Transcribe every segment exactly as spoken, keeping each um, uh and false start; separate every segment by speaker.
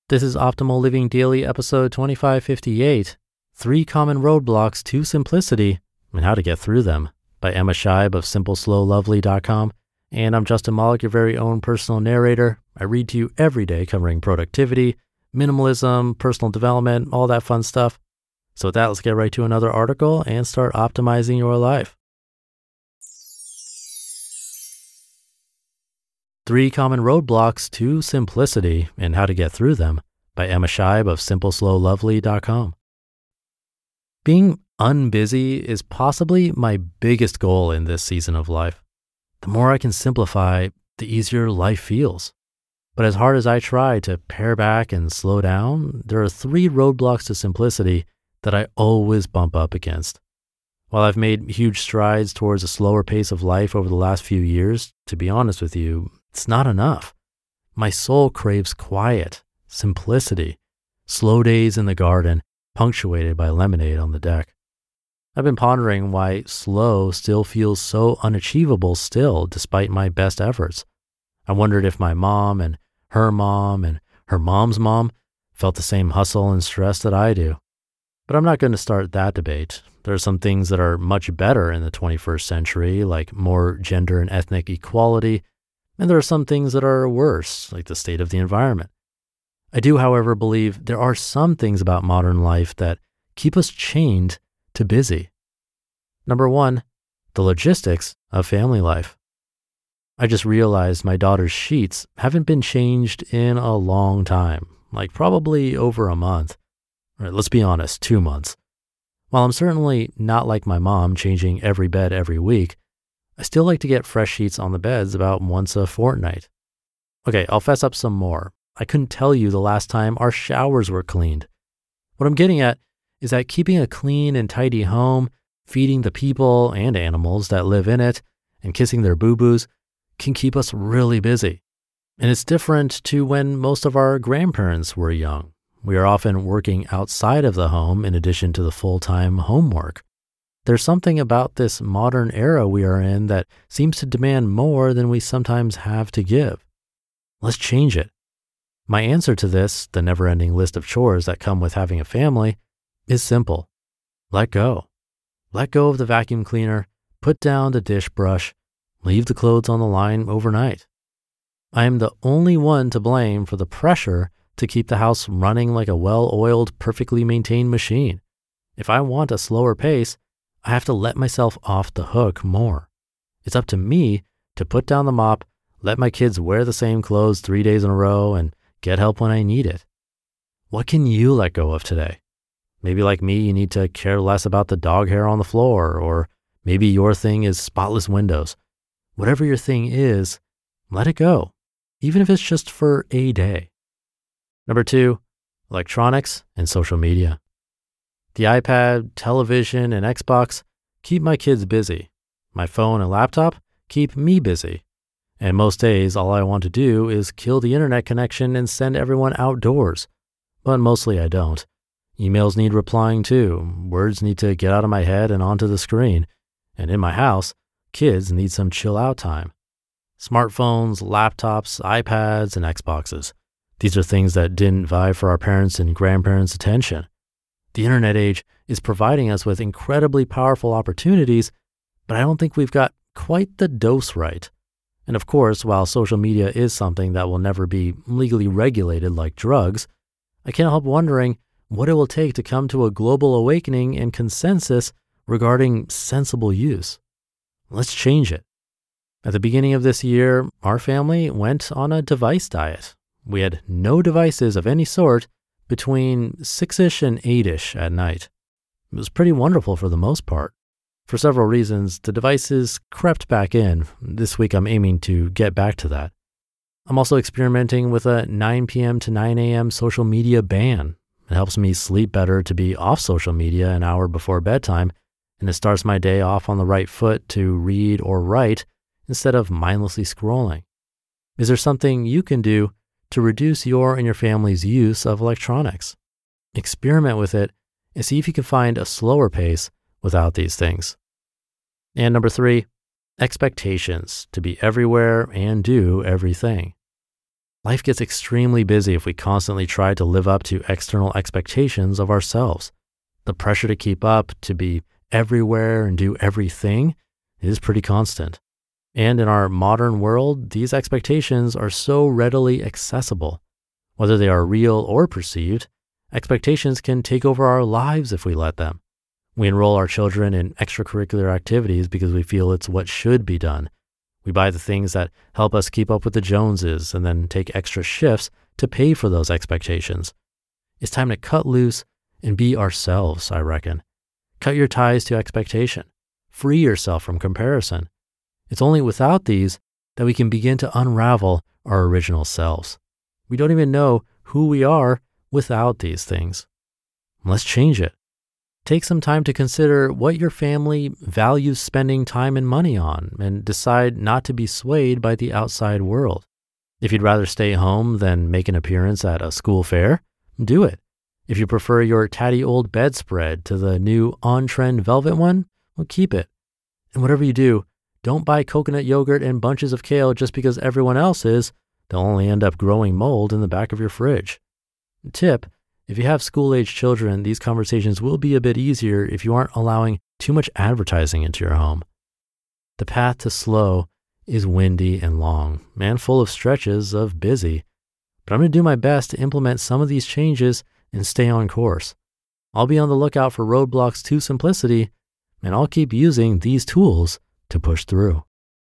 Speaker 1: This is Optimal Living Daily, episode twenty-five fifty-eight, Three Common Roadblocks to Simplicity and How to Get Through Them by Emma Scheib of simple slow lovely dot com. And I'm Justin Malik, your very own personal narrator. I read to you every day covering productivity, minimalism, personal development, all that fun stuff. So with that, let's get right to another article and start optimizing your life. Three Common Roadblocks to Simplicity and How to Get Through Them by Emma Scheib of simple slow lovely dot com. Being unbusy is possibly my biggest goal in this season of life. The more I can simplify, the easier life feels. But as hard as I try to pare back and slow down, there are three roadblocks to simplicity that I always bump up against. While I've made huge strides towards a slower pace of life over the last few years, to be honest with you, it's not enough. My soul craves quiet, simplicity, slow days in the garden, punctuated by lemonade on the deck. I've been pondering why slow still feels so unachievable still, despite my best efforts. I wondered if my mom and her mom and her mom's mom felt the same hustle and stress that I do. But I'm not going to start that debate. There are some things that are much better in the twenty-first century, like more gender and ethnic equality, and there are some things that are worse, like the state of the environment. I do, however, believe there are some things about modern life that keep us chained to busy. Number one, the logistics of family life. I just realized my daughter's sheets haven't been changed in a long time, like probably over a month. Or let's be honest, two months. While I'm certainly not like my mom changing every bed every week, I still like to get fresh sheets on the beds about once a fortnight. Okay, I'll fess up some more. I couldn't tell you the last time our showers were cleaned. What I'm getting at is that keeping a clean and tidy home, feeding the people and animals that live in it, and kissing their boo-boos can keep us really busy. And it's different to when most of our grandparents were young. We are often working outside of the home in addition to the full-time homework. There's something about this modern era we are in that seems to demand more than we sometimes have to give. Let's change it. My answer to this, the never-ending list of chores that come with having a family, is simple. Let go. Let go of the vacuum cleaner, put down the dish brush, leave the clothes on the line overnight. I am the only one to blame for the pressure to keep the house running like a well-oiled, perfectly maintained machine. If I want a slower pace, I have to let myself off the hook more. It's up to me to put down the mop, let my kids wear the same clothes three days in a row, and get help when I need it. What can you let go of today? Maybe like me, you need to care less about the dog hair on the floor, or maybe your thing is spotless windows. Whatever your thing is, let it go, even if it's just for a day. Number two, electronics and social media. The iPad, television, and Xbox keep my kids busy. My phone and laptop keep me busy. And most days, all I want to do is kill the internet connection and send everyone outdoors. But mostly I don't. Emails need replying too. Words need to get out of my head and onto the screen. And in my house, kids need some chill out time. Smartphones, laptops, iPads, and Xboxes. These are things that didn't vie for our parents' and grandparents' attention. The internet age is providing us with incredibly powerful opportunities, but I don't think we've got quite the dose right. And of course, while social media is something that will never be legally regulated like drugs, I can't help wondering what it will take to come to a global awakening and consensus regarding sensible use. Let's change it. At the beginning of this year, our family went on a device diet. We had no devices of any sort between six-ish and eight-ish at night. It was pretty wonderful for the most part. For several reasons, the devices crept back in. This week I'm aiming to get back to that. I'm also experimenting with a nine p.m. to nine a.m. social media ban. It helps me sleep better to be off social media an hour before bedtime, and it starts my day off on the right foot to read or write instead of mindlessly scrolling. Is there something you can do to reduce your and your family's use of electronics? Experiment with it and see if you can find a slower pace without these things. And number three, expectations to be everywhere and do everything. life gets extremely busy if we constantly try to live up to external expectations of ourselves. The pressure to keep up, to be everywhere and do everything is pretty constant. And in our modern world, these expectations are so readily accessible. Whether they are real or perceived, expectations can take over our lives if we let them. We enroll our children in extracurricular activities because we feel it's what should be done. We buy the things that help us keep up with the Joneses and then take extra shifts to pay for those expectations. It's time to cut loose and be ourselves, I reckon. Cut your ties to expectation. Free yourself from comparison. It's only without these that we can begin to unravel our original selves. We don't even know who we are without these things. Let's change it. Take some time to consider what your family values spending time and money on and decide not to be swayed by the outside world. If you'd rather stay home than make an appearance at a school fair, do it. If you prefer your tatty old bedspread to the new on-trend velvet one, well, keep it. And whatever you do, don't buy coconut yogurt and bunches of kale just because everyone else is. They'll only end up growing mold in the back of your fridge. Tip: if you have school-age children, these conversations will be a bit easier if you aren't allowing too much advertising into your home. The path to slow is windy and long and full of stretches of busy, but I'm going to do my best to implement some of these changes and stay on course. I'll be on the lookout for roadblocks to simplicity, and I'll keep using these tools to push through.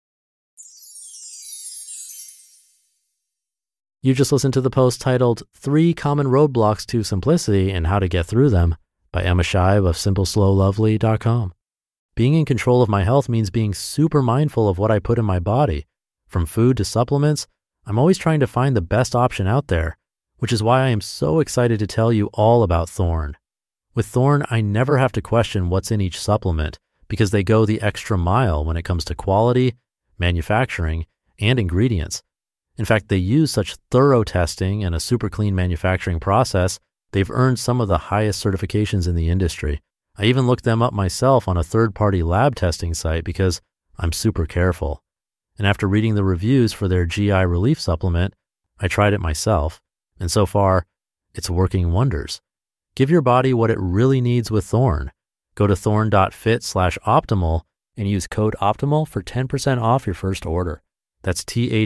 Speaker 1: You just listened to the post titled Three Common Roadblocks to Simplicity and How to Get Through Them by Emma Scheib of simple slow lovely dot com. Being in control of my health means being super mindful of what I put in my body. From food to supplements, I'm always trying to find the best option out there, which is why I am so excited to tell you all about Thorne. With Thorne, I never have to question what's in each supplement because they go the extra mile when it comes to quality, manufacturing, and ingredients. In fact, they use such thorough testing and a super clean manufacturing process, they've earned some of the highest certifications in the industry. I even looked them up myself on a third-party lab testing site because I'm super careful. And after reading the reviews for their G I relief supplement, I tried it myself. And so far, it's working wonders. Give your body what it really needs with Thorne. Go to thorne.fit slash optimal and use code OPTIMAL for ten percent off your first order. That's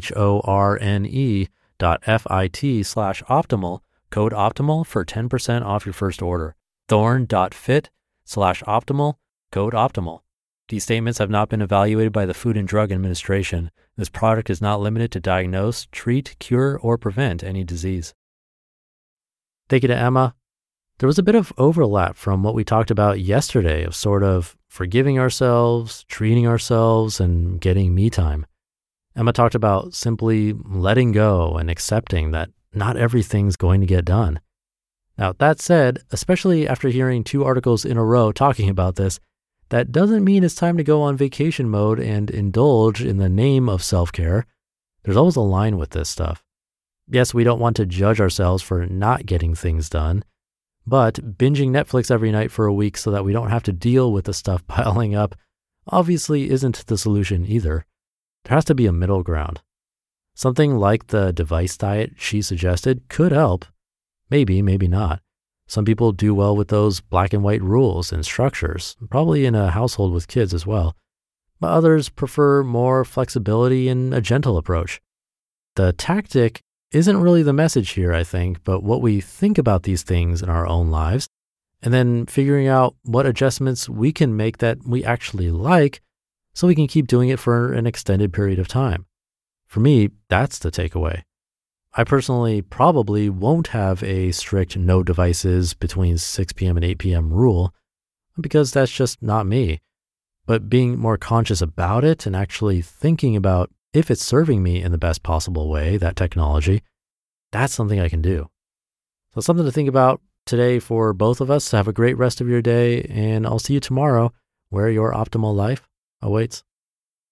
Speaker 1: T-H-O-R-N-E dot F-I-T slash optimal, code OPTIMAL for ten percent off your first order. Thorne.fit slash optimal, code OPTIMAL. These statements have not been evaluated by the Food and Drug Administration. This product is not limited to diagnose, treat, cure, or prevent any disease. Thank you to Emma. There was a bit of overlap from what we talked about yesterday of sort of forgiving ourselves, treating ourselves, and getting me time. Emma talked about simply letting go and accepting that not everything's going to get done. Now, that said, especially after hearing two articles in a row talking about this, that doesn't mean it's time to go on vacation mode and indulge in the name of self-care. There's always a line with this stuff. Yes, we don't want to judge ourselves for not getting things done, but binging Netflix every night for a week so that we don't have to deal with the stuff piling up obviously isn't the solution either. There has to be a middle ground. Something like the device diet she suggested could help. Maybe, maybe not. Some people do well with those black and white rules and structures, probably in a household with kids as well. But others prefer more flexibility and a gentle approach. The tactic isn't really the message here, I think, but what we think about these things in our own lives, and then figuring out what adjustments we can make that we actually like so we can keep doing it for an extended period of time. For me, that's the takeaway. I personally probably won't have a strict no devices between six p.m. and eight p.m. rule because that's just not me. But being more conscious about it and actually thinking about if it's serving me in the best possible way, that technology, that's something I can do. So something to think about today for both of us. Have a great rest of your day, and I'll see you tomorrow where your optimal life awaits.